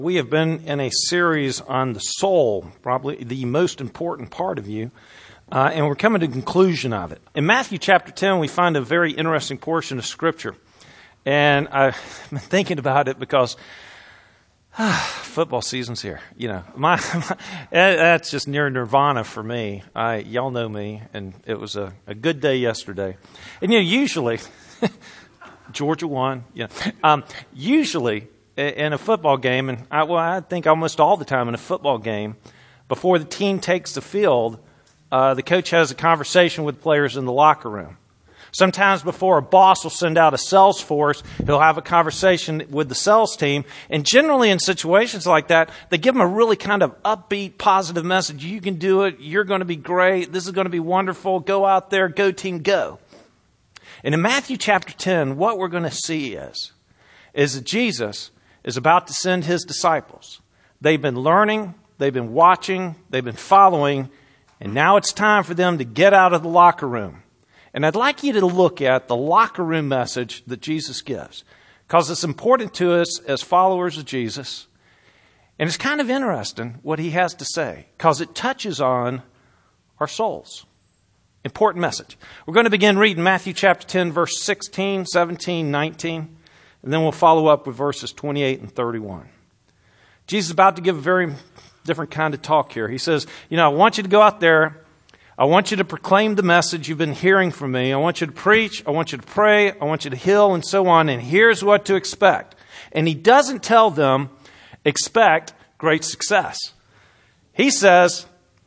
We have been in a series on the soul, probably the most important part of you, and we're coming to the conclusion of it. In Matthew chapter 10, we find a very interesting portion of Scripture, and I've been thinking about it because football season's here. You know, that's just near nirvana for me. Y'all know me, and it was a good day yesterday. And usually, Georgia won. Usually in a football game, and I think almost all the time in a football game, before the team takes the field, the coach has a conversation with players in the locker room. Sometimes before a boss will send out a sales force, he'll have a conversation with the sales team. And generally in situations like that, they give them a really kind of upbeat, positive message. You can do it. You're going to be great. This is going to be wonderful. Go out there. Go team, go. And in Matthew chapter 10, what we're going to see is that Jesus is about to send his disciples. They've been learning. They've been watching. They've been following. And now it's time for them to get out of the locker room. And I'd like you to look at the locker room message that Jesus gives, because it's important to us as followers of Jesus. And it's kind of interesting what he has to say, because it touches on our souls. Important message. We're going to begin reading Matthew chapter 10, verse 16, 17, 19, and then we'll follow up with verses 28 and 31. Jesus is about to give a very different kind of talk here. He says, I want you to go out there. I want you to proclaim the message you've been hearing from me. I want you to preach. I want you to pray. I want you to heal and so on. And here's what to expect. And he doesn't tell them, expect great success. He says,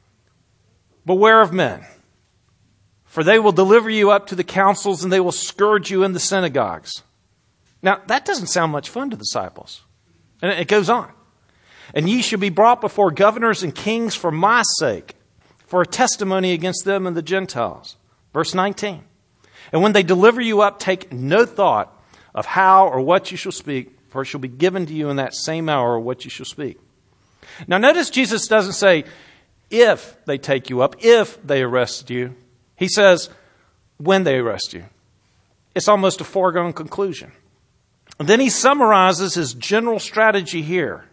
beware of men, for they will deliver you up to the councils and they will scourge you in the synagogues. Now, that doesn't sound much fun to the disciples. And it goes on. And ye shall be brought before governors and kings for my sake, for a testimony against them and the Gentiles. Verse 19. And when they deliver you up, take no thought of how or what you shall speak, for it shall be given to you in that same hour what you shall speak. Now notice Jesus doesn't say, if they take you up, if they arrest you. He says, when they arrest you. It's almost a foregone conclusion. And then he summarizes his general strategy here.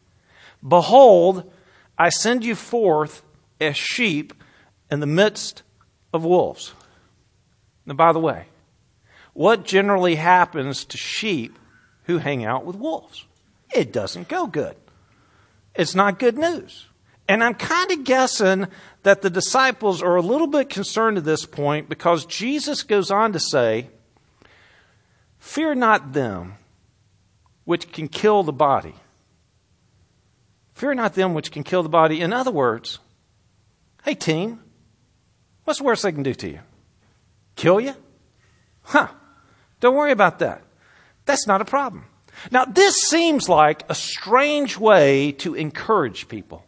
Behold, I send you forth as sheep in the midst of wolves. Now, by the way, what generally happens to sheep who hang out with wolves? It doesn't go good. It's not good news. And I'm kind of guessing that the disciples are a little bit concerned at this point, because Jesus goes on to say, fear not them which can kill the body. Fear not them which can kill the body. In other words, hey team, what's the worst they can do to you? Kill you? Don't worry about that. That's not a problem. Now, this seems like a strange way to encourage people.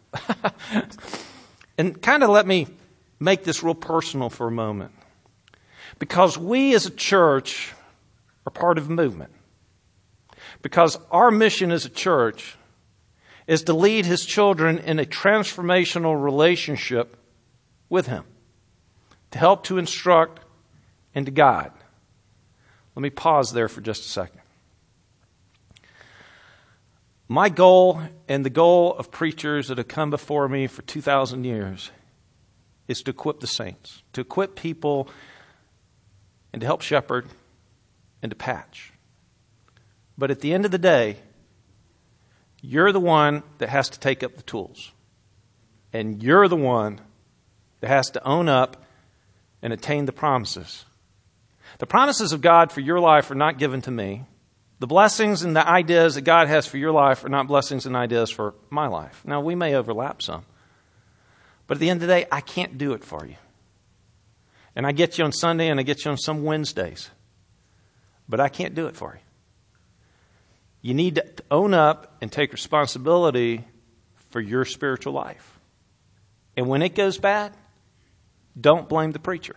And kind of let me make this real personal for a moment. Because we as a church are part of a movement. Because our mission as a church is to lead his children in a transformational relationship with him, to help to instruct and to guide. Let me pause there for just a second. My goal and the goal of preachers that have come before me for 2,000 years is to equip the saints, to equip people and to help shepherd and to patch. But at the end of the day, you're the one that has to take up the tools. And you're the one that has to own up and attain the promises. The promises of God for your life are not given to me. The blessings and the ideas that God has for your life are not blessings and ideas for my life. Now, we may overlap some. But at the end of the day, I can't do it for you. And I get you on Sunday and I get you on some Wednesdays. But I can't do it for you. You need to own up and take responsibility for your spiritual life. And when it goes bad, don't blame the preacher.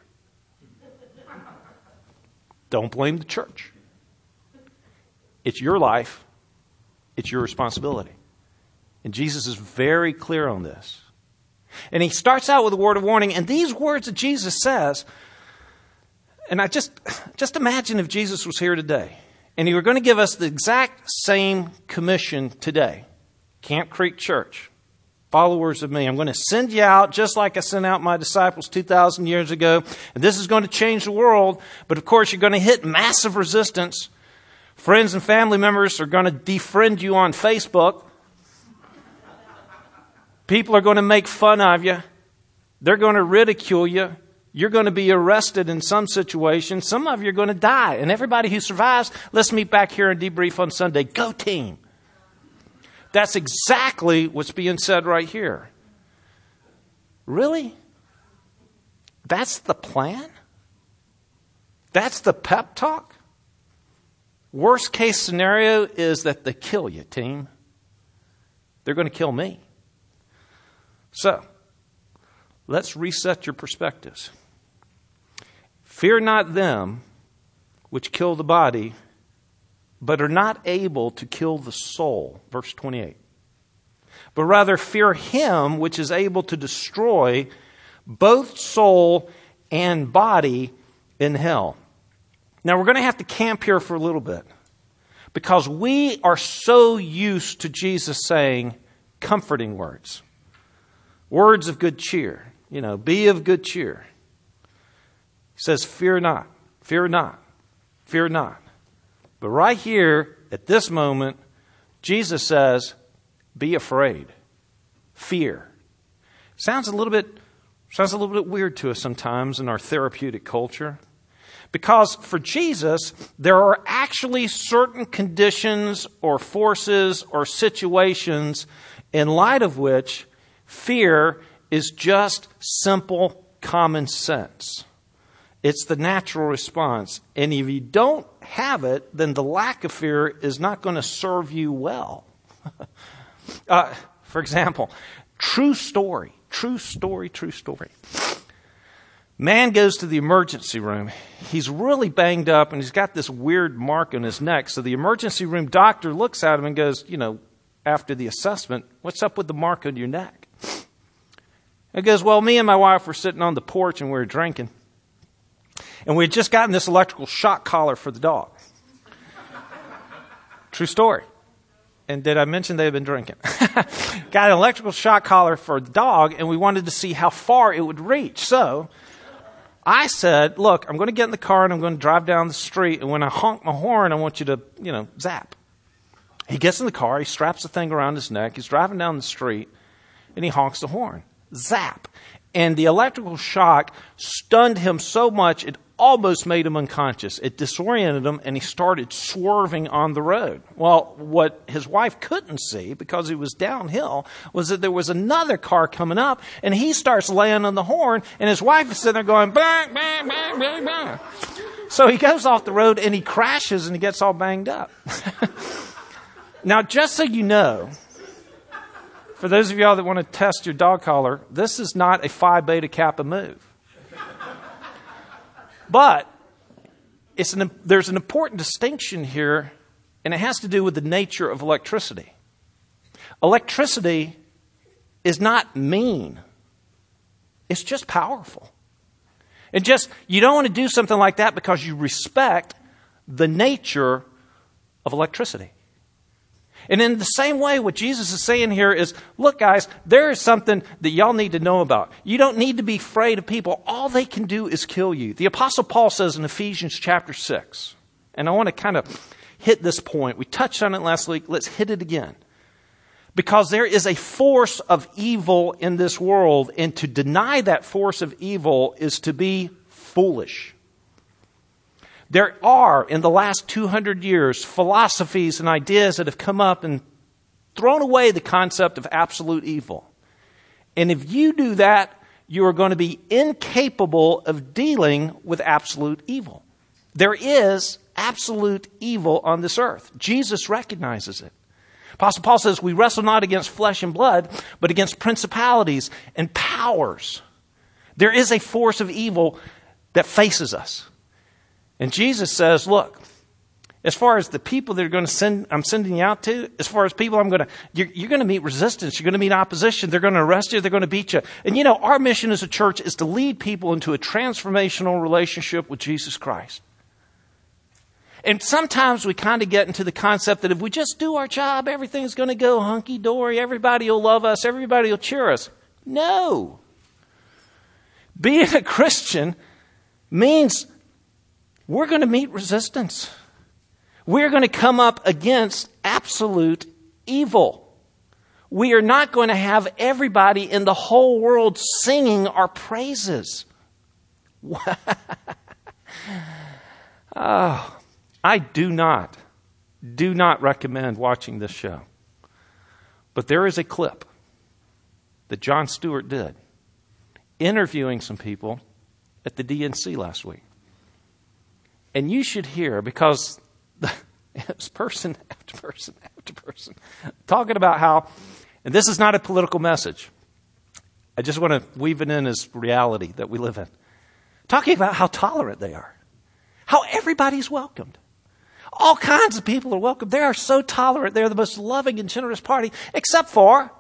Don't blame the church. It's your life. It's your responsibility. And Jesus is very clear on this. And he starts out with a word of warning. And these words that Jesus says, and I just imagine if Jesus was here today and he were going to give us the exact same commission today. Camp Creek Church, followers of me. I'm going to send you out just like I sent out my disciples 2,000 years ago. And this is going to change the world. But of course, you're going to hit massive resistance. Friends and family members are going to defriend you on Facebook. People are going to make fun of you. They're going to ridicule you. You're going to be arrested in some situation. Some of you are going to die. And everybody who survives, let's meet back here and debrief on Sunday. Go team. That's exactly what's being said right here. Really? That's the plan? That's the pep talk? Worst case scenario is that they kill you, team. They're going to kill me. So, let's reset your perspectives. Fear not them which kill the body, but are not able to kill the soul. Verse 28. But rather fear him which is able to destroy both soul and body in hell. Now we're going to have to camp here for a little bit, because we are so used to Jesus saying comforting words. Words of good cheer. Be of good cheer. He says, fear not, fear not, fear not. But right here, at this moment, Jesus says, be afraid. Fear. Sounds a little bit weird to us sometimes in our therapeutic culture. Because for Jesus, there are actually certain conditions or forces or situations in light of which fear is just simple common sense. It's the natural response. And if you don't have it, then the lack of fear is not going to serve you well. For example, true story. Man goes to the emergency room. He's really banged up and he's got this weird mark on his neck. So the emergency room doctor looks at him and goes, after the assessment, what's up with the mark on your neck? He goes, well, me and my wife were sitting on the porch and we were drinking. And we had just gotten this electrical shock collar for the dog. True story. And did I mention they had been drinking? Got an electrical shock collar for the dog, and we wanted to see how far it would reach. So I said, look, I'm going to get in the car and I'm going to drive down the street. And when I honk my horn, I want you to, zap. He gets in the car. He straps the thing around his neck. He's driving down the street and he honks the horn. Zap. And the electrical shock stunned him so much it almost made him unconscious. It disoriented him and he started swerving on the road. Well, what his wife couldn't see, because he was downhill, was that there was another car coming up and he starts laying on the horn and his wife is sitting there going, bang, bang, bang, bang, bang. So he goes off the road and he crashes and he gets all banged up. Now, just so you know, for those of y'all that want to test your dog collar, this is not a Phi Beta Kappa move. But there's an important distinction here, and it has to do with the nature of electricity. Electricity is not mean. It's just powerful. You don't want to do something like that because you respect the nature of electricity. And in the same way, what Jesus is saying here is, look, guys, there is something that y'all need to know about. You don't need to be afraid of people. All they can do is kill you. The Apostle Paul says in Ephesians chapter 6, and I want to kind of hit this point. We touched on it last week. Let's hit it again. Because there is a force of evil in this world, and to deny that force of evil is to be foolish. There are, in the last 200 years, philosophies and ideas that have come up and thrown away the concept of absolute evil. And if you do that, you are going to be incapable of dealing with absolute evil. There is absolute evil on this earth. Jesus recognizes it. Apostle Paul says, we wrestle not against flesh and blood, but against principalities and powers. There is a force of evil that faces us. And Jesus says, look, as far as the people that I'm sending you out to, as far as people you're going to meet resistance, you're going to meet opposition, they're going to arrest you, they're going to beat you. And our mission as a church is to lead people into a transformational relationship with Jesus Christ. And sometimes we kind of get into the concept that if we just do our job, everything's going to go hunky-dory, everybody will love us, everybody will cheer us. No. Being a Christian means we're going to meet resistance. We're going to come up against absolute evil. We are not going to have everybody in the whole world singing our praises. Oh, I do not recommend watching this show. But there is a clip that Jon Stewart did interviewing some people at the DNC last week. And you should hear, because it's person after person after person talking about how, and this is not a political message. I just want to weave it in as reality that we live in. Talking about how tolerant they are. How everybody's welcomed. All kinds of people are welcome. They are so tolerant. They're the most loving and generous party, except for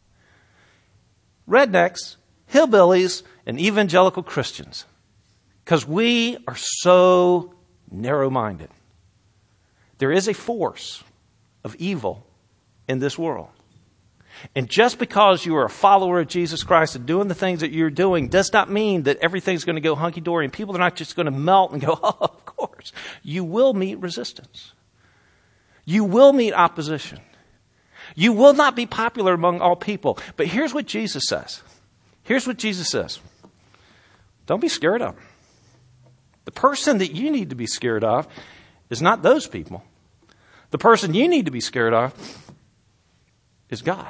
rednecks, hillbillies, and evangelical Christians. Because we are so narrow-minded. There is a force of evil in this world. And just because you are a follower of Jesus Christ and doing the things that you're doing does not mean that everything's going to go hunky-dory and people are not just going to melt and go, oh, of course. You will meet resistance. You will meet opposition. You will not be popular among all people. But here's what Jesus says. Here's what Jesus says. Don't be scared of them. The person that you need to be scared of is not those people. The person you need to be scared of is God.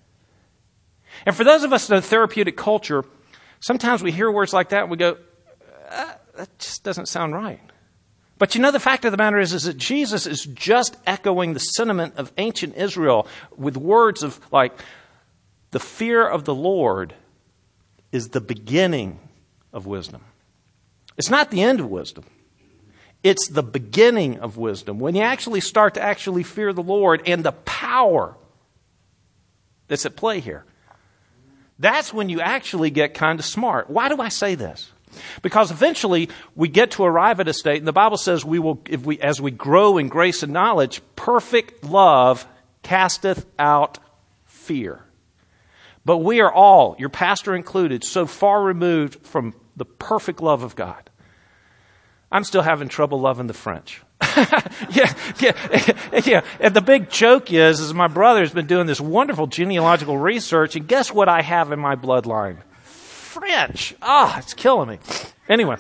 And for those of us in a therapeutic culture, sometimes we hear words like that and we go, that just doesn't sound right. But you know, the fact of the matter is that Jesus is just echoing the sentiment of ancient Israel with words of like, the fear of the Lord is the beginning of wisdom. It's not the end of wisdom. It's the beginning of wisdom. When you actually start to actually fear the Lord and the power that's at play here, that's when you actually get kind of smart. Why do I say this? Because eventually we get to arrive at a state, and the Bible says we will, as we grow in grace and knowledge, perfect love casteth out fear. But we are all, your pastor included, so far removed from the perfect love of God. I'm still having trouble loving the French. Yeah. And the big joke is my brother's been doing this wonderful genealogical research, and guess what I have in my bloodline? French. It's killing me. Anyway,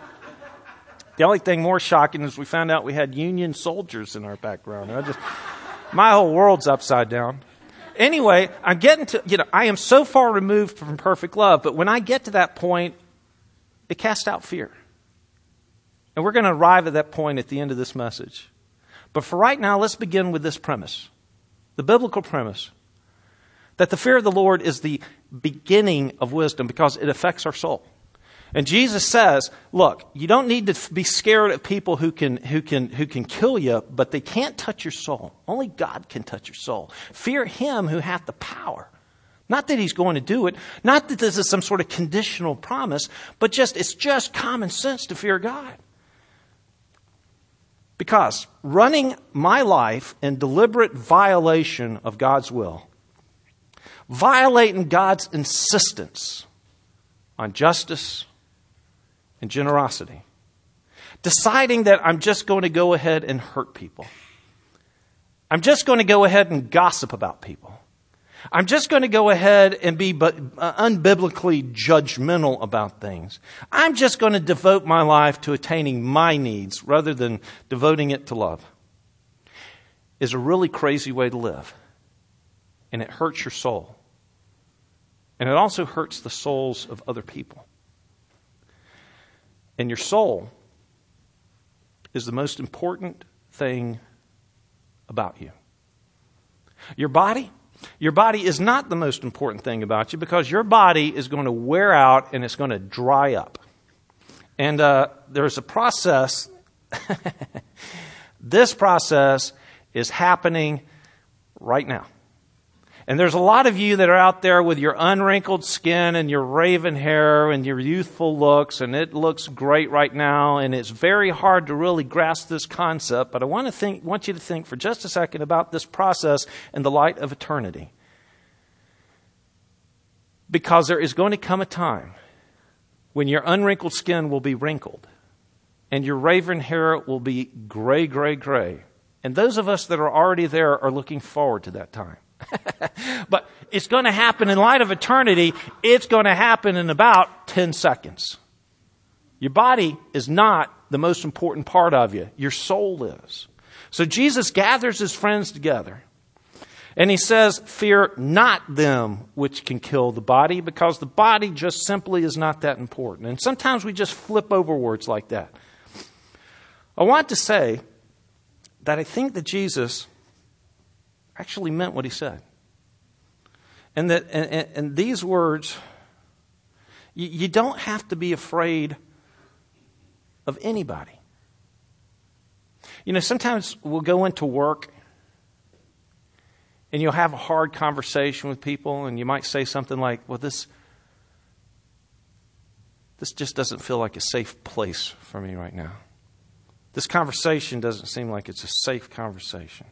the only thing more shocking is we found out we had Union soldiers in our background. My whole world's upside down. Anyway, I'm getting to, I am so far removed from perfect love, but when I get to that point, it casts out fear. And we're going to arrive at that point at the end of this message. But for right now, let's begin with this premise. The biblical premise. That the fear of the Lord is the beginning of wisdom because it affects our soul. And Jesus says, look, you don't need to be scared of people who can kill you, but they can't touch your soul. Only God can touch your soul. Fear him who hath the power. Not that he's going to do it. Not that this is some sort of conditional promise, but it's just common sense to fear God. Because running my life in deliberate violation of God's will, violating God's insistence on justice and generosity, deciding that I'm just going to go ahead and hurt people. I'm just going to go ahead and gossip about people. I'm just going to go ahead and be unbiblically judgmental about things. I'm just going to devote my life to attaining my needs rather than devoting it to love. Is a really crazy way to live. And it hurts your soul. And it also hurts the souls of other people. And your soul is the most important thing about you. Your body is not the most important thing about you because your body is going to wear out and it's going to dry up. And there's a process. This process is happening right now. And there's a lot of you that are out there with your unwrinkled skin and your raven hair and your youthful looks, and it looks great right now, and it's very hard to really grasp this concept, but I want you to think for just a second about this process in the light of eternity. Because there is going to come a time when your unwrinkled skin will be wrinkled, and your raven hair will be gray, gray, gray. And those of us that are already there are looking forward to that time. But it's going to happen in light of eternity. It's going to happen in about 10 seconds. Your body is not the most important part of you. Your soul is. So Jesus gathers his friends together. And he says, fear not them which can kill the body, because the body just simply is not that important. And sometimes we just flip over words like that. I want to say that I think that Jesus actually meant what he said. And that and these words, you don't have to be afraid of anybody. You know, sometimes we'll go into work and you'll have a hard conversation with people, and you might say something like, well, this just doesn't feel like a safe place for me right now. This conversation doesn't seem like it's a safe conversation.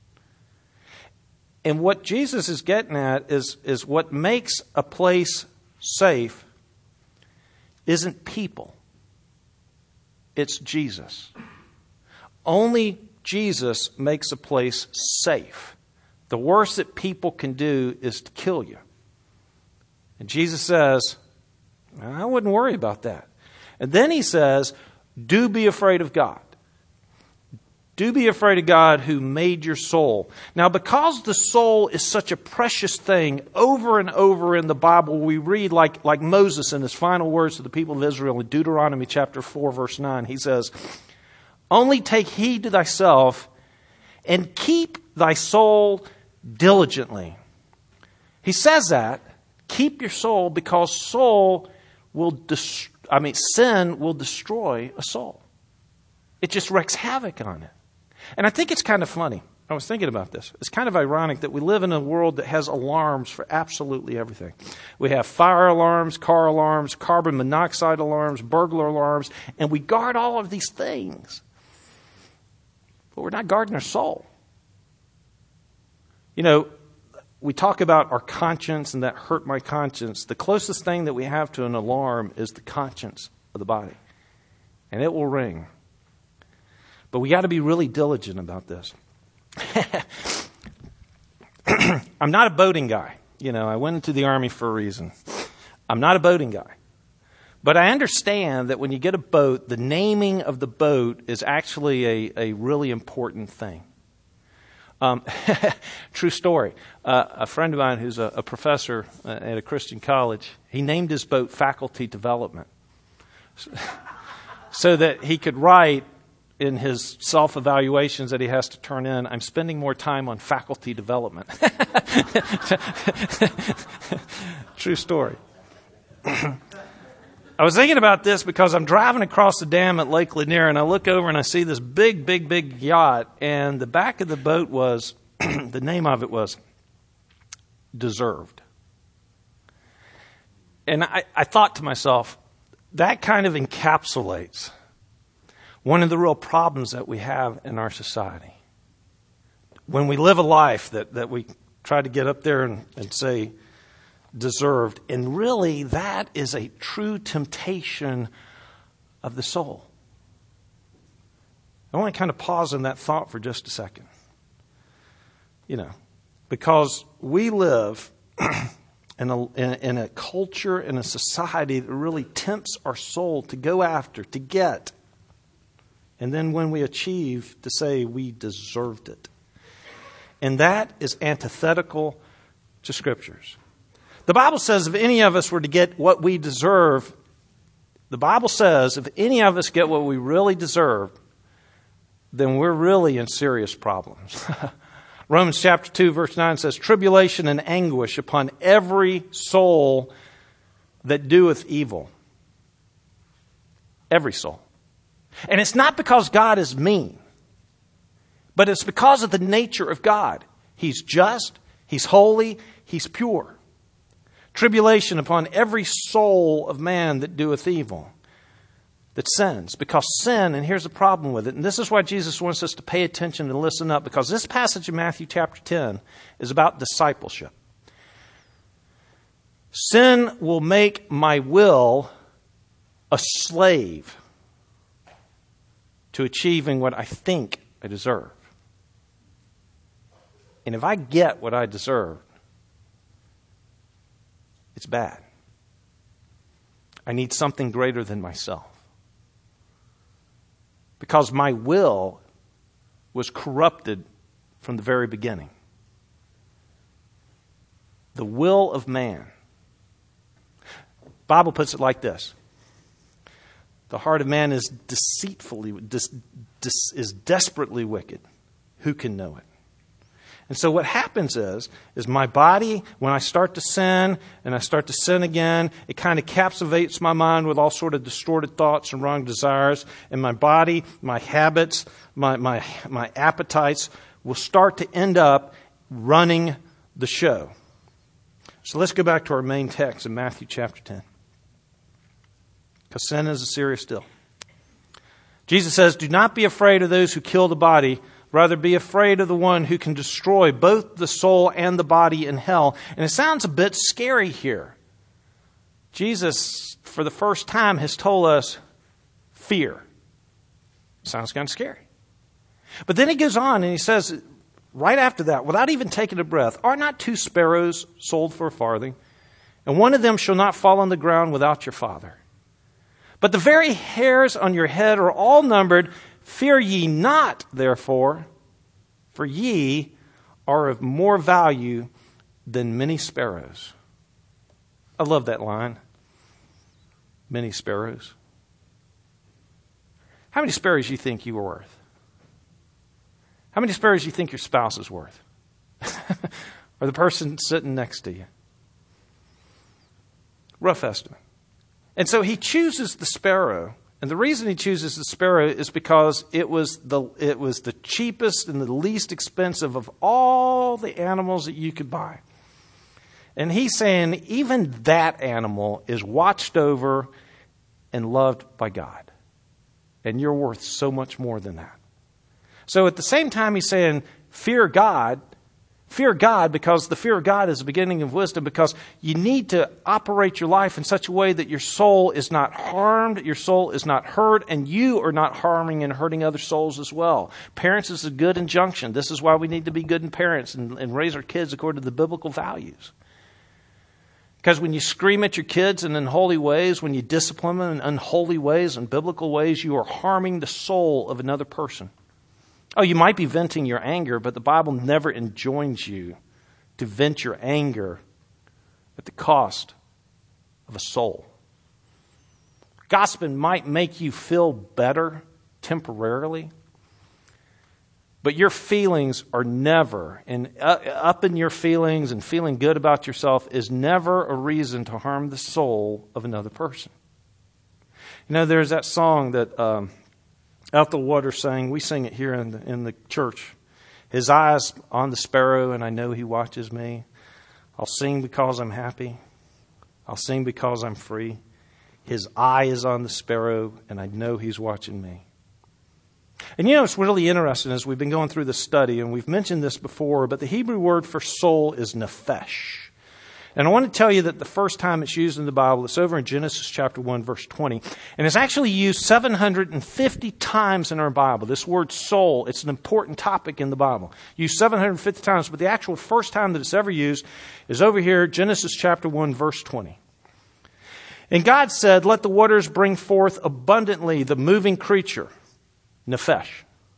And what Jesus is getting at is what makes a place safe isn't people. It's Jesus. Only Jesus makes a place safe. The worst that people can do is to kill you. And Jesus says, I wouldn't worry about that. And then he says, do be afraid of God. Do be afraid of God who made your soul. Now, because the soul is such a precious thing, over and over in the Bible, we read like Moses in his final words to the people of Israel in Deuteronomy chapter 4, verse 9. He says, only take heed to thyself and keep thy soul diligently. He says that, keep your soul, because sin will destroy a soul. It just wreaks havoc on it. And I think it's kind of funny. I was thinking about this. It's kind of ironic that we live in a world that has alarms for absolutely everything. We have fire alarms, car alarms, carbon monoxide alarms, burglar alarms, and we guard all of these things. But we're not guarding our soul. You know, we talk about our conscience and that hurt my conscience. The closest thing that we have to an alarm is the conscience of the body. And it will ring. But we got to be really diligent about this. I'm not a boating guy. You know, I went into the Army for a reason. I'm not a boating guy. But I understand that when you get a boat, the naming of the boat is actually a really important thing. True story. A friend of mine who's a professor at a Christian college, he named his boat Faculty Development. So that he could write in his self-evaluations that he has to turn in, I'm spending more time on faculty development. True story. I was thinking about this because I'm driving across the dam at Lake Lanier, and I look over and I see this big, big, big yacht, and the back of the boat was, the name of it was Deserved. And I thought to myself, that kind of encapsulates one of the real problems that we have in our society. When we live a life that we try to get up there and say, deserved. And really, that is a true temptation of the soul. I want to kind of pause on that thought for just a second. You know, because we live in a culture, in a society that really tempts our soul to go after, to get. And then when we achieve, to say we deserved it. And that is antithetical to Scriptures. The Bible says if any of us were to get what we deserve, the Bible says if any of us get what we really deserve, then we're really in serious problems. Romans chapter 2 verse 9 says, tribulation and anguish upon every soul that doeth evil. Every soul. And it's not because God is mean, but it's because of the nature of God. He's just, He's holy. He's pure. Tribulation upon every soul of man that doeth evil, that sins. Because sin, and here's the problem with it, and this is why Jesus wants us to pay attention and listen up, because this passage in Matthew chapter 10 is about discipleship. Sin will make my will a slave to achieving what I think I deserve. And if I get what I deserve, it's bad. I need something greater than myself. Because my will was corrupted from the very beginning. The will of man. The Bible puts it like this. The heart of man is is desperately wicked. Who can know it? And so what happens is my body, when I start to sin and I start to sin again, it kind of captivates my mind with all sort of distorted thoughts and wrong desires. And my body, my habits, my appetites will start to end up running the show. So let's go back to our main text in Matthew chapter 10. Because sin is a serious deal. Jesus says, do not be afraid of those who kill the body. Rather, be afraid of the one who can destroy both the soul and the body in hell. And it sounds a bit scary here. Jesus, for the first time, has told us fear. Sounds kind of scary. But then he goes on and he says, right after that, without even taking a breath, are not 2 sparrows sold for a farthing? And one of them shall not fall on the ground without your Father. But the very hairs on your head are all numbered. Fear ye not, therefore, for ye are of more value than many sparrows. I love that line. Many sparrows. How many sparrows do you think you are worth? How many sparrows do you think your spouse is worth? Or the person sitting next to you? Rough estimate. And so he chooses the sparrow. And the reason he chooses the sparrow is because it was the cheapest and the least expensive of all the animals that you could buy. And he's saying even that animal is watched over and loved by God. And you're worth so much more than that. So at the same time he's saying, fear God because the fear of God is the beginning of wisdom, because you need to operate your life in such a way that your soul is not harmed, your soul is not hurt, and you are not harming and hurting other souls as well. Parents is a good injunction. This is why we need to be good parents and raise our kids according to the biblical values. Because when you scream at your kids in unholy ways, when you discipline them in unholy ways and biblical ways, you are harming the soul of another person. Oh, you might be venting your anger, but the Bible never enjoins you to vent your anger at the cost of a soul. Gossiping might make you feel better temporarily, but your feelings are never, and up in your feelings and feeling good about yourself is never a reason to harm the soul of another person. You know, there's that song that Out the Water sang. We sing it here in the church. His eyes on the sparrow, and I know he watches me. I'll sing because I'm happy. I'll sing because I'm free. His eye is on the sparrow, and I know he's watching me. And you know, it's really interesting as we've been going through this study, and we've mentioned this before, but the Hebrew word for soul is nephesh. And I want to tell you that the first time it's used in the Bible, it's over in Genesis chapter 1, verse 20. And it's actually used 750 times in our Bible. This word soul, it's an important topic in the Bible. Used 750 times, but the actual first time that it's ever used is over here, Genesis chapter 1, verse 20. And God said, let the waters bring forth abundantly the moving creature, nephesh.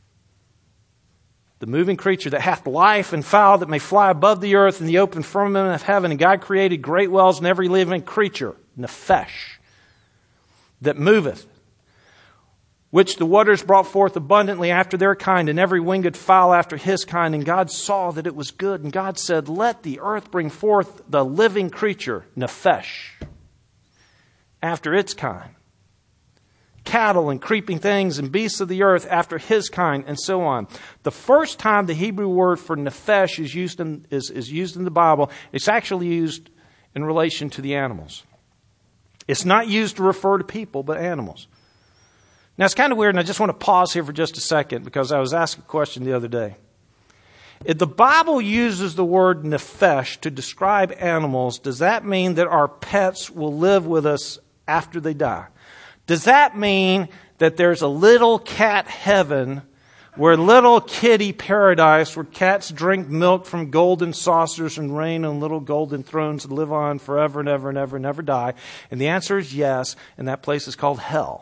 The moving creature that hath life and fowl that may fly above the earth in the open firmament of heaven. And God created great whales and every living creature, nephesh, that moveth, which the waters brought forth abundantly after their kind, and every winged fowl after his kind. And God saw that it was good. And God said, let the earth bring forth the living creature, nephesh, after its kind. cattle and creeping things and beasts of the earth after his kind, and so on. The first time the Hebrew word for nephesh is used in the Bible, it's actually used in relation to the animals. It's not used to refer to people, but animals. Now, it's kind of weird, and I just want to pause here for just a second because I was asked a question the other day. If the Bible uses the word nephesh to describe animals, does that mean that our pets will live with us after they die? Does that mean that there's a little cat heaven where little kitty paradise where cats drink milk from golden saucers and reign on little golden thrones and live on forever and ever and ever and never die? And the answer is yes, and that place is called hell.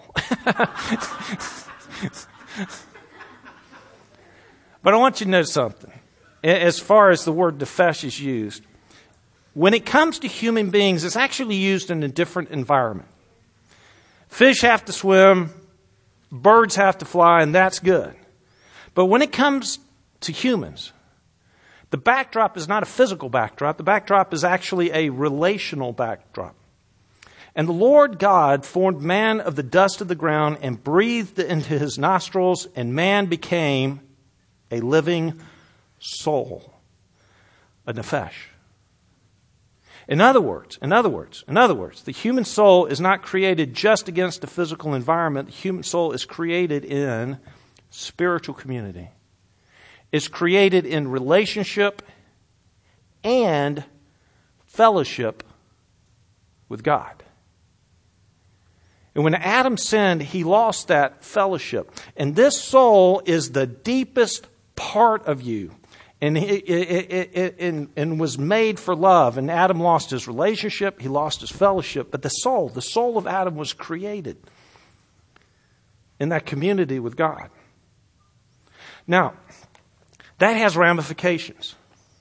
But I want you to know something. As far as the word nephesh is used, when it comes to human beings, it's actually used in a different environment. Fish have to swim, birds have to fly, and that's good. But when it comes to humans, the backdrop is not a physical backdrop. The backdrop is actually a relational backdrop. And the Lord God formed man of the dust of the ground and breathed into his nostrils, and man became a living soul, a nephesh. In other words, the human soul is not created just against the physical environment. The human soul is created in spiritual community. It's created in relationship and fellowship with God. And when Adam sinned, he lost that fellowship. And this soul is the deepest part of you. And and was made for love. And Adam lost his relationship. He lost his fellowship. But the soul of Adam was created in that community with God. Now, that has ramifications.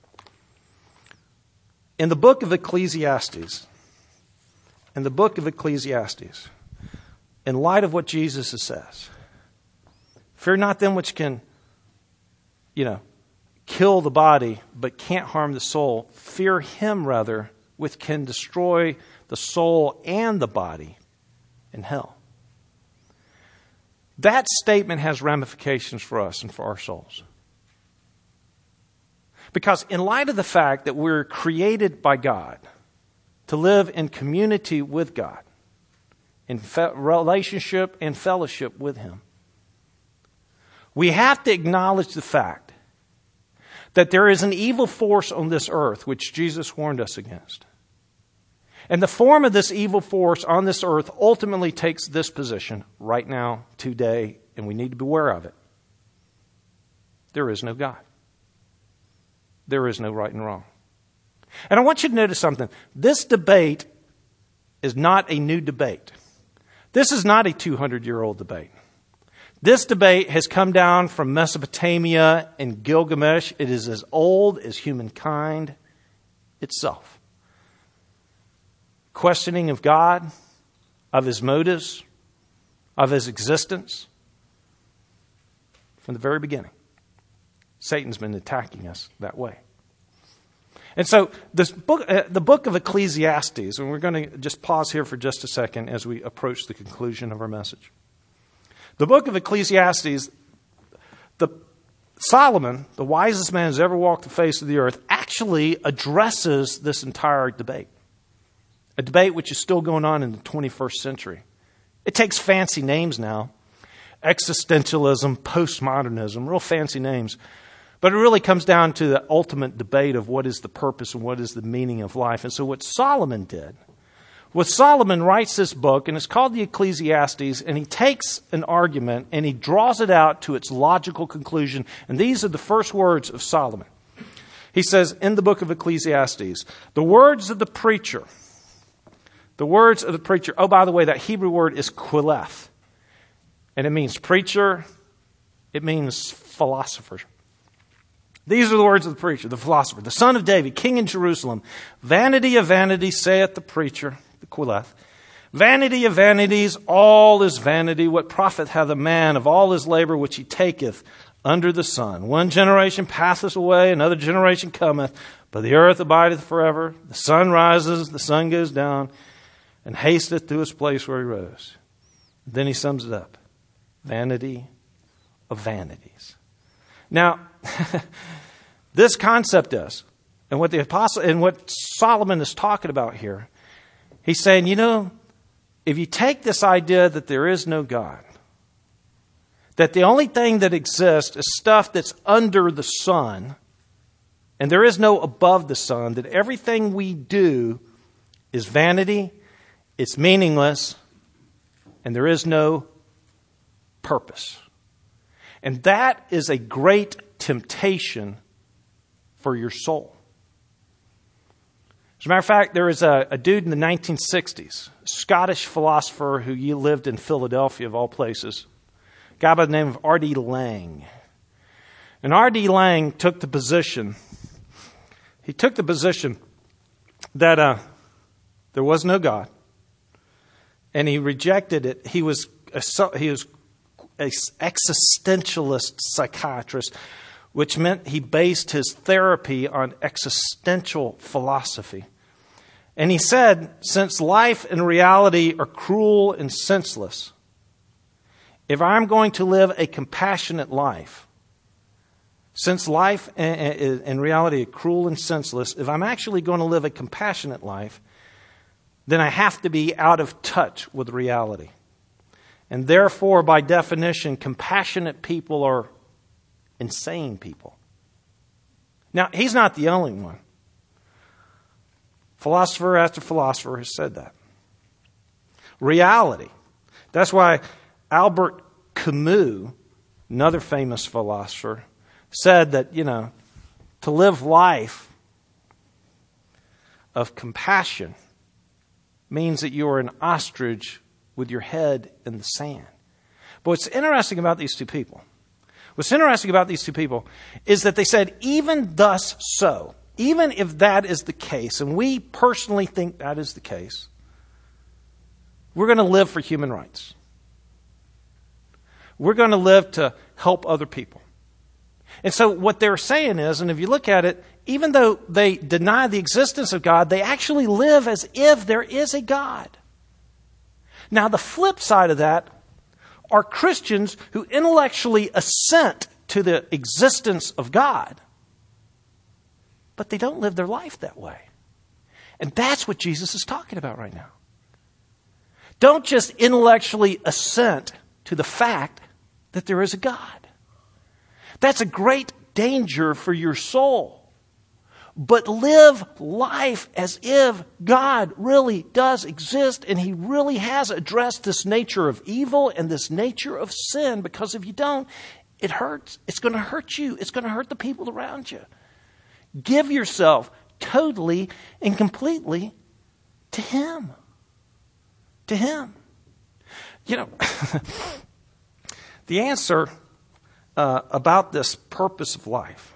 In the book of Ecclesiastes, in light of what Jesus says, fear not them which can, kill the body, but can't harm the soul. Fear him, rather, which can destroy the soul and the body in hell. That statement has ramifications for us and for our souls. Because in light of the fact that we're created by God to live in community with God, in relationship and fellowship with him, we have to acknowledge the fact that there is an evil force on this earth which Jesus warned us against. And the form of this evil force on this earth ultimately takes this position right now, today, and we need to be aware of it. There is no God. There is no right and wrong. And I want you to notice something. This debate is not a new debate. This is not a 200-year-old debate. This debate has come down from Mesopotamia and Gilgamesh. It is as old as humankind itself. Questioning of God, of his motives, of his existence. From the very beginning, Satan's been attacking us that way. And so this book, the book of Ecclesiastes, and we're going to just pause here for just a second as we approach the conclusion of our message. The book of Ecclesiastes, Solomon, the wisest man who's ever walked the face of the earth, actually addresses this entire debate. A debate which is still going on in the 21st century. It takes fancy names now. Existentialism, postmodernism, real fancy names. But it really comes down to the ultimate debate of what is the purpose and what is the meaning of life. And so what Solomon did, Solomon writes this book, and it's called the Ecclesiastes, and he takes an argument and he draws it out to its logical conclusion. And these are the first words of Solomon. He says in the book of Ecclesiastes, the words of the preacher, oh, by the way, that Hebrew word is quileth. And it means preacher, it means philosopher. These are the words of the preacher, the philosopher, the son of David, king in Jerusalem. Vanity of vanities, saith the preacher, the quileth. Vanity of vanities, all is vanity. What profit hath a man of all his labor which he taketh under the sun? One generation passeth away, another generation cometh, but the earth abideth forever. The sun rises, the sun goes down, and hasteth to his place where he rose. Then he sums it up. Vanity of vanities. Now, this concept is, and what the apostle and what Solomon is talking about here, he's saying, if you take this idea that there is no God, that the only thing that exists is stuff that's under the sun, and there is no above the sun, that everything we do is vanity, it's meaningless, and there is no purpose. And that is a great temptation for your soul. As a matter of fact, there was a dude in the 1960s, a Scottish philosopher who lived in Philadelphia, of all places, a guy by the name of R.D. Laing. And R.D. Laing took the position that there was no God, and he rejected it. He was an existentialist psychiatrist, which meant he based his therapy on existential philosophy. And he said, since life and reality are cruel and senseless, if I'm going to live a compassionate life, since life and reality are cruel and senseless, if I'm actually going to live a compassionate life, then I have to be out of touch with reality. And therefore, by definition, compassionate people are insane people. Now, he's not the only one. Philosopher after philosopher has said that. Reality. That's why Albert Camus, another famous philosopher, said that, to live life of compassion means that you are an ostrich with your head in the sand. But what's interesting about these two people is that they said, even thus so, even if that is the case, and we personally think that is the case, we're going to live for human rights. We're going to live to help other people. And so what they're saying is, and if you look at it, even though they deny the existence of God, they actually live as if there is a God. Now, the flip side of that are Christians who intellectually assent to the existence of God, but they don't live their life that way. And that's what Jesus is talking about right now. Don't just intellectually assent to the fact that there is a God. That's a great danger for your soul. But live life as if God really does exist and He really has addressed this nature of evil and this nature of sin. Because if you don't, it hurts. It's going to hurt you. It's going to hurt the people around you. Give yourself totally and completely to Him. To Him. The answer about this purpose of life.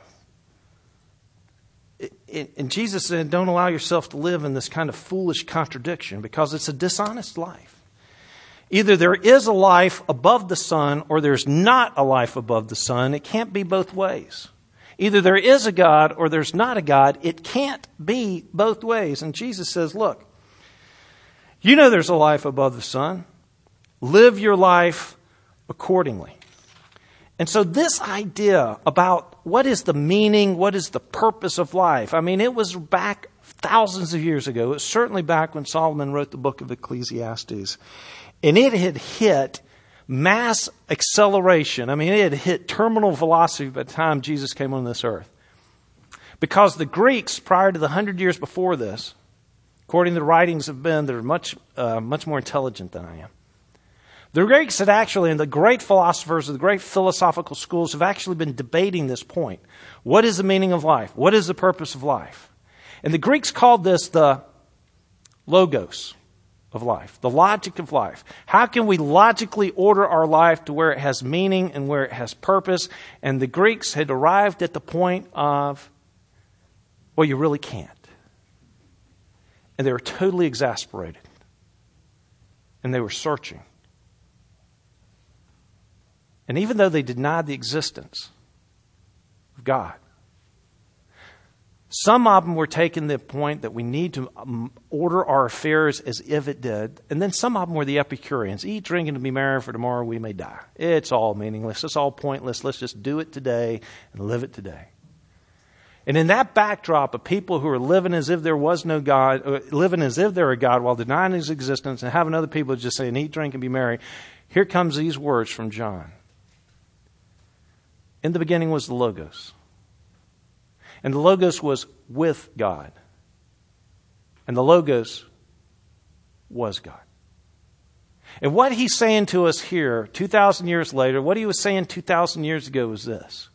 And Jesus said, don't allow yourself to live in this kind of foolish contradiction because it's a dishonest life. Either there is a life above the sun or there's not a life above the sun. It can't be both ways. Either there is a God or there's not a God. It can't be both ways. And Jesus says, look, there's a life above the sun. Live your life accordingly. And so this idea about what is the meaning, what is the purpose of life, it was back thousands of years ago. It was certainly back when Solomon wrote the book of Ecclesiastes. And it had hit mass acceleration. It had hit terminal velocity by the time Jesus came on this earth. Because the Greeks, prior to the 100 years before this, according to the writings of men, they're much more intelligent than I am. The Greeks had actually, and the great philosophers of the great philosophical schools have actually been debating this point. What is the meaning of life? What is the purpose of life? And the Greeks called this the logos of life, the logic of life. How can we logically order our life to where it has meaning and where it has purpose? And the Greeks had arrived at the point of, well, you really can't. And they were totally exasperated. And they were searching. And even though they denied the existence of God, Some of them were taking the point that we need to order our affairs as if it did. And then some of them were the Epicureans. Eat, drink, and be merry, for tomorrow we may die. It's all meaningless. It's all pointless. Let's just do it today and live it today. And in that backdrop of people who are living as if there was no God, living as if they're a God while denying His existence, and having other people just saying, eat, drink, and be merry, here comes these words from John. In the beginning was the Logos. And the Logos was with God. And the Logos was God. And what He's saying to us here, 2,000 years later, what He was saying 2,000 years ago was this.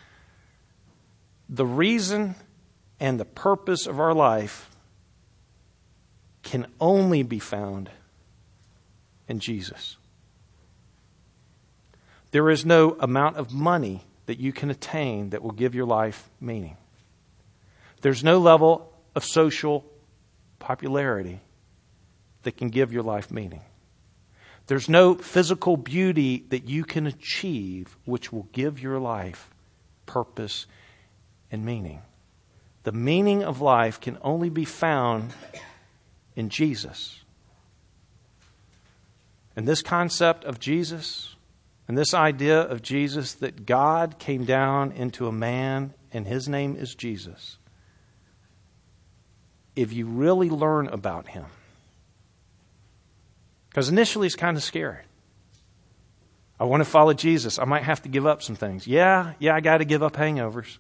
The reason and the purpose of our life can only be found in Jesus. There is no amount of money that you can attain that will give your life meaning. There's no level of social popularity that can give your life meaning. There's no physical beauty that you can achieve which will give your life purpose and meaning. The meaning of life can only be found in Jesus. And this concept of Jesus, and this idea of Jesus, that God came down into a man and His name is Jesus. If you really learn about Him, because initially it's kind of scary. I want to follow Jesus. I might have to give up some things. Yeah, I got to give up hangovers.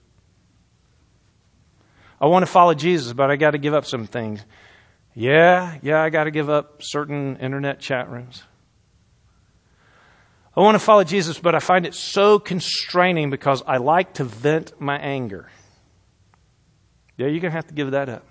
I want to follow Jesus, but I got to give up some things. Yeah, I got to give up certain internet chat rooms. I want to follow Jesus, but I find it so constraining because I like to vent my anger. Yeah, you're going to have to give that up.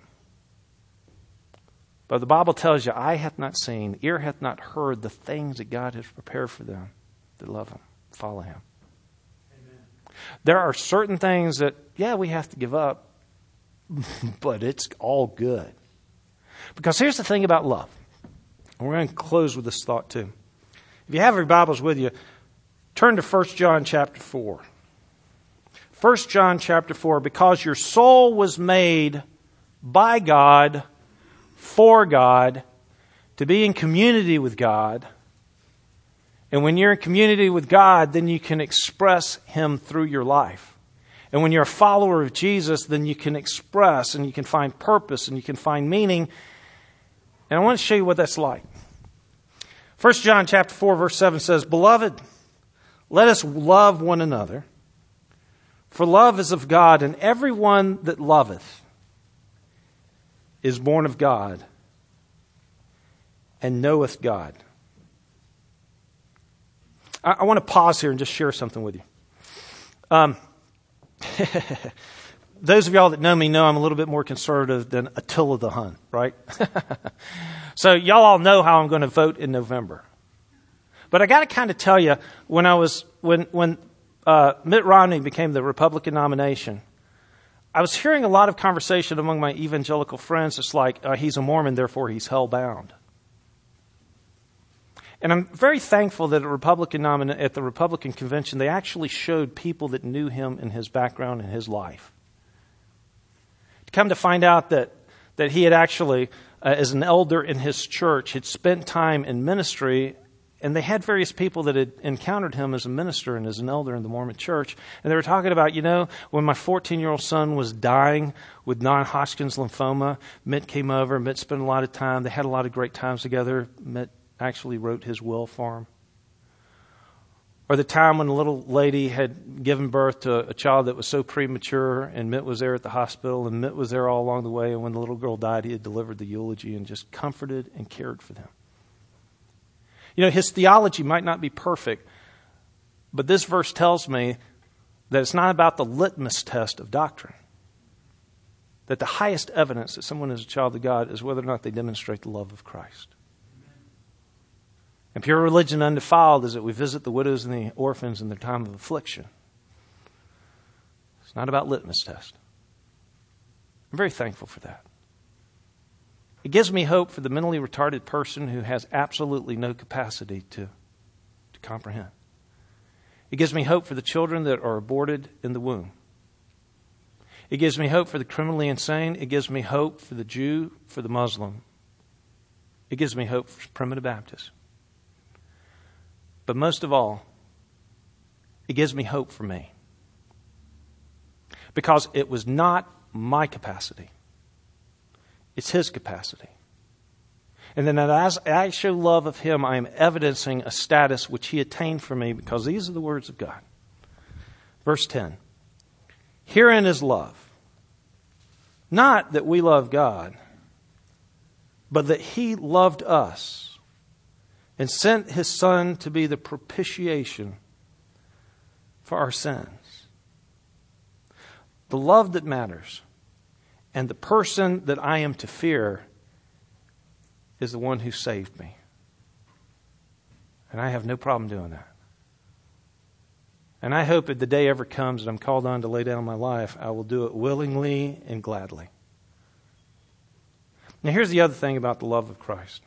But the Bible tells you, eye hath not seen, ear hath not heard the things that God has prepared for them that love Him, follow Him. Amen. There are certain things that, we have to give up, but it's all good. Because here's the thing about love. And we're going to close with this thought too. If you have your Bibles with you, turn to 1 John chapter 4. 1 John chapter 4, because your soul was made by God, for God, to be in community with God. And when you're in community with God, then you can express Him through your life. And when you're a follower of Jesus, then you can express and you can find purpose and you can find meaning. And I want to show you what that's like. 1 John chapter 4, verse 7 says, Beloved, let us love one another, for love is of God, and everyone that loveth is born of God and knoweth God. I want to pause here and just share something with you. Those of y'all that know me know I'm a little bit more conservative than Attila the Hun, right? So y'all all know how I'm going to vote in November. But I got to kind of tell you, when Mitt Romney became the Republican nomination, I was hearing a lot of conversation among my evangelical friends. It's like, he's a Mormon, therefore he's hell-bound. And I'm very thankful that at the Republican convention, they actually showed people that knew him and his background and his life. To come to find out that he had actually, as an elder in his church, had spent time in ministry, and they had various people that had encountered him as a minister and as an elder in the Mormon church. And they were talking about, when my 14-year-old son was dying with non-Hodgkin's lymphoma, Mitt came over. Mitt spent a lot of time. They had a lot of great times together. Mitt actually wrote his will for him. Or the time when a little lady had given birth to a child that was so premature, and Mitt was there at the hospital, and Mitt was there all along the way, and when the little girl died, he had delivered the eulogy and just comforted and cared for them. His theology might not be perfect, but this verse tells me that it's not about the litmus test of doctrine. That the highest evidence that someone is a child of God is whether or not they demonstrate the love of Christ. And pure religion undefiled is that we visit the widows and the orphans in their time of affliction. It's not about litmus test. I'm very thankful for that. It gives me hope for the mentally retarded person who has absolutely no capacity to comprehend. It gives me hope for the children that are aborted in the womb. It gives me hope for the criminally insane. It gives me hope for the Jew, for the Muslim. It gives me hope for primitive Baptists. But most of all, it gives me hope for me. Because it was not my capacity. It's His capacity. And then as I show love of Him, I am evidencing a status which He attained for me, because these are the words of God. Verse 10. Herein is love. Not that we love God, but that He loved us and sent His Son to be the propitiation for our sins. The love that matters and the person that I am to fear is the one who saved me. And I have no problem doing that. And I hope if the day ever comes that I'm called on to lay down my life, I will do it willingly and gladly. Now here's the other thing about the love of Christ.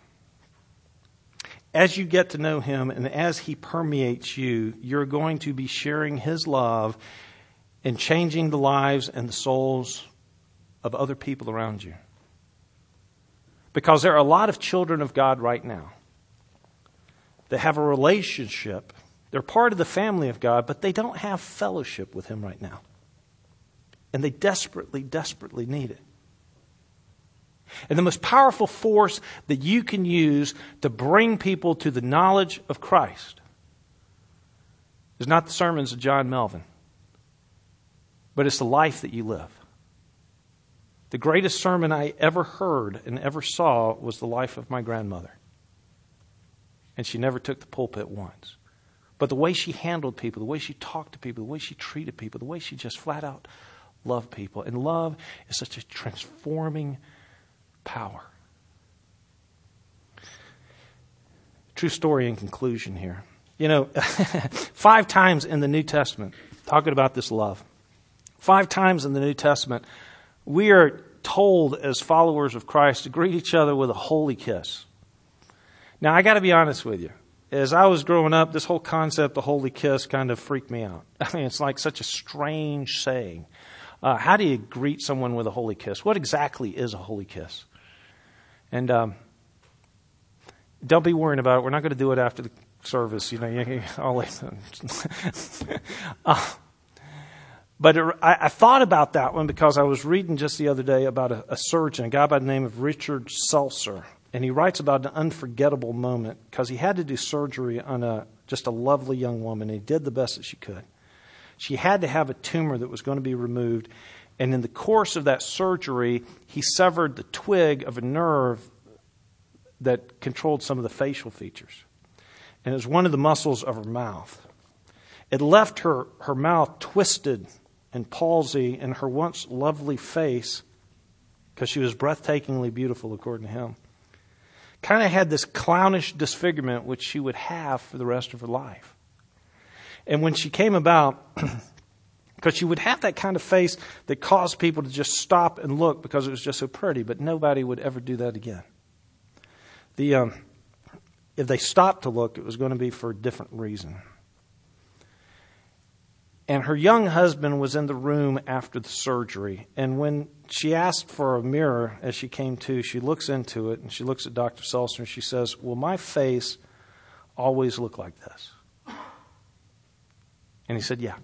As you get to know Him and as He permeates you, you're going to be sharing His love and changing the lives and the souls of other people around you. Because there are a lot of children of God right now that have a relationship. They're part of the family of God, but they don't have fellowship with Him right now. And they desperately, desperately need it. And the most powerful force that you can use to bring people to the knowledge of Christ is not the sermons of John Melvin, but it's the life that you live. The greatest sermon I ever heard and ever saw was the life of my grandmother. And she never took the pulpit once. But the way she handled people, the way she talked to people, the way she treated people, the way she just flat out loved people. And love is such a transforming power. True story in conclusion here. 5 times in the New Testament, talking about this love, 5 times in the New Testament, we are told as followers of Christ to greet each other with a holy kiss. Now, I got to be honest with you. As I was growing up, this whole concept of holy kiss kind of freaked me out. I mean, it's like such a strange saying. How do you greet someone with a holy kiss? What exactly is a holy kiss? And don't be worrying about it. We're not going to do it after the service. But I thought about that one because I was reading just the other day about a surgeon, a guy by the name of Richard Seltzer. And he writes about an unforgettable moment because he had to do surgery on just a lovely young woman. And he did the best that she could. She had to have a tumor that was going to be removed. And in the course of that surgery, he severed the twig of a nerve that controlled some of the facial features. And it was one of the muscles of her mouth. It left her mouth twisted and palsy, and her once lovely face, because she was breathtakingly beautiful according to him, kind of had this clownish disfigurement which she would have for the rest of her life. And when she came about, because she would have that kind of face that caused people to just stop and look because it was just so pretty, but nobody would ever do that again. If they stopped to look, it was going to be for a different reason. And her young husband was in the room after the surgery. And when she asked for a mirror as she came to, she looks into it and she looks at Dr. Seltzer and she says, "Will my face always look like this?" And he said, "Yeah.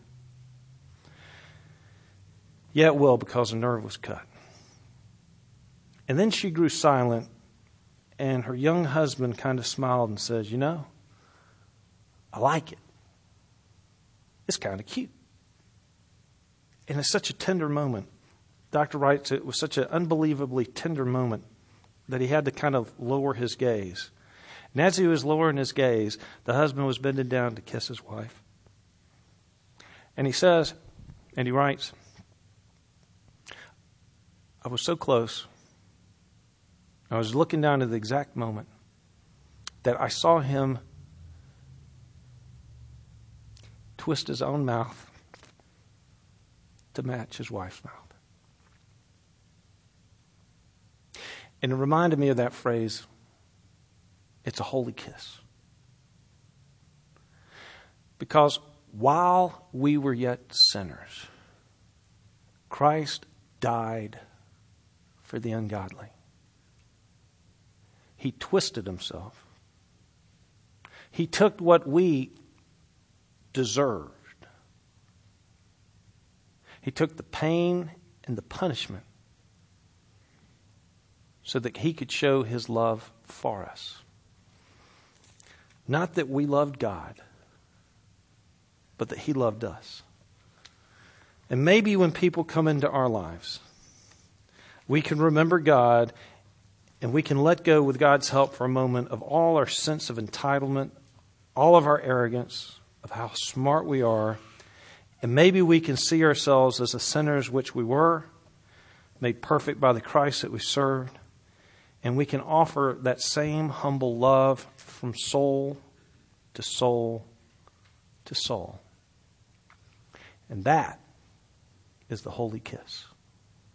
Yeah, it will, because a nerve was cut." And then she grew silent, and her young husband kind of smiled and says, "I like it. It's kind of cute." And it's such a tender moment. Doctor writes it was such an unbelievably tender moment that he had to kind of lower his gaze. And as he was lowering his gaze, the husband was bending down to kiss his wife. And he says, and he writes, "I was so close. I was looking down at the exact moment that I saw him twist his own mouth to match his wife's mouth." And it reminded me of that phrase, it's a holy kiss. Because while we were yet sinners, Christ died for the ungodly. He twisted himself. He took what we deserved. He took the pain and the punishment so that he could show his love for us. Not that we loved God, but that he loved us. And maybe when people come into our lives, we can remember God and we can let go with God's help for a moment of all our sense of entitlement, all of our arrogance, of how smart we are. And maybe we can see ourselves as the sinners which we were, made perfect by the Christ that we served. And we can offer that same humble love from soul to soul to soul. And that is the holy kiss.